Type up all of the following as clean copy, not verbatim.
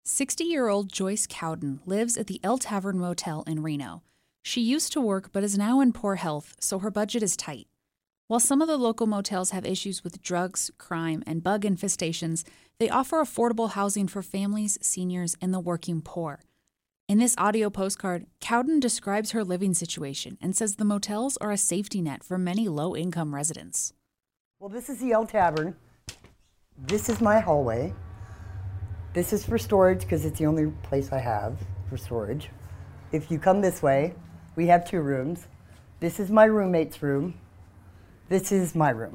60-year-old Joyce Cowden lives at the El Tavern Motel in Reno. She used to work but is now in poor health, so her budget is tight. While some of the local motels have issues with drugs, crime, and bug infestations, they offer affordable housing for families, seniors, and the working poor. In this audio postcard, Cowden describes her living situation and says the motels are a safety net for many low-income residents. Well, this is the El Tavern. This is my hallway. This is for storage because it's the only place I have for storage. If you come this way, we have 2 rooms. This is my roommate's room. This is my room.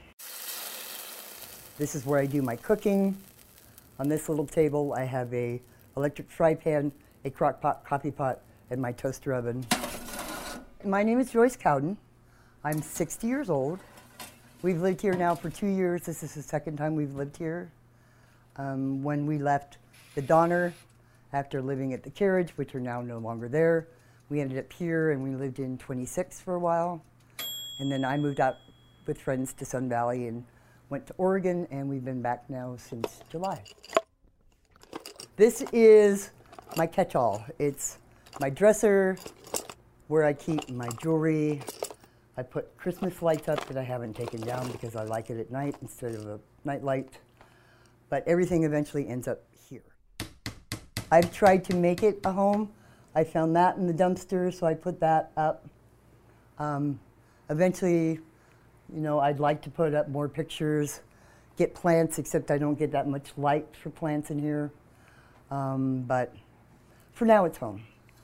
This is where I do my cooking. On this little table, I have a electric fry pan, a crock pot, coffee pot, and my toaster oven. My name is Joyce Cowden. I'm 60 years old. We've lived here now for 2 years. This is the second time we've lived here. When we left the Donner, after living at the Carriage, which are now no longer there, we ended up here and we lived in 26 for a while. And then I moved out with friends to Sun Valley and went to Oregon, and we've been back now since July. This is my catch-all. It's my dresser, where I keep my jewelry. I put Christmas lights up that I haven't taken down because I like it at night instead of a night light. But everything eventually ends up here. I've tried to make it a home. I found that in the dumpster, so I put that up. Eventually, you know, I'd like to put up more pictures, get plants, except I don't get that much light for plants in here. But for now, it's home.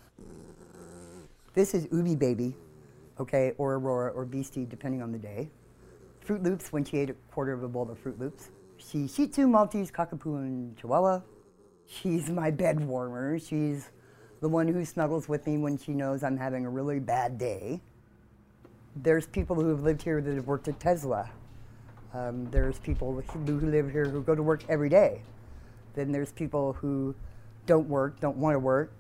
This is Ubi Baby, okay, or Aurora, or Beastie, depending on the day. Fruit Loops, when she ate a quarter of a bowl of Fruit Loops. She's Shih Tzu, Maltese, Cockapoo, and Chihuahua. She's my bed warmer. She's the one who snuggles with me when she knows I'm having a really bad day. There's people who have lived here that have worked at Tesla. There's people who live here who go to work every day. Then there's people who don't work, don't want to work.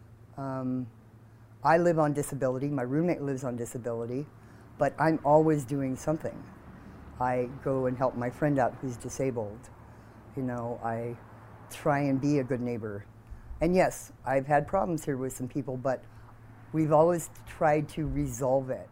I live on disability. My roommate lives on disability, but I'm always doing something. I go and help my friend out who's disabled. You know, I try and be a good neighbor. And yes, I've had problems here with some people, but we've always tried to resolve it.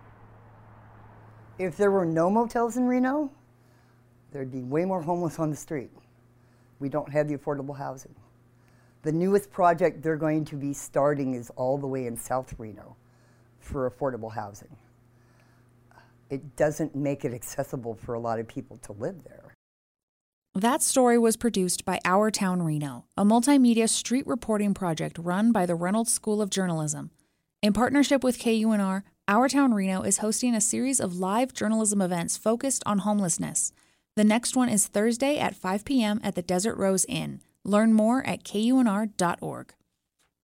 If there were no motels in Reno, there'd be way more homeless on the street. We don't have the affordable housing. The newest project they're going to be starting is all the way in South Reno for affordable housing. It doesn't make it accessible for a lot of people to live there. That story was produced by Our Town Reno, a multimedia street reporting project run by the Reynolds School of Journalism. In partnership with KUNR, Our Town Reno is hosting a series of live journalism events focused on homelessness. The next one is Thursday at 5 p.m. at the Desert Rose Inn. Learn more at kunr.org.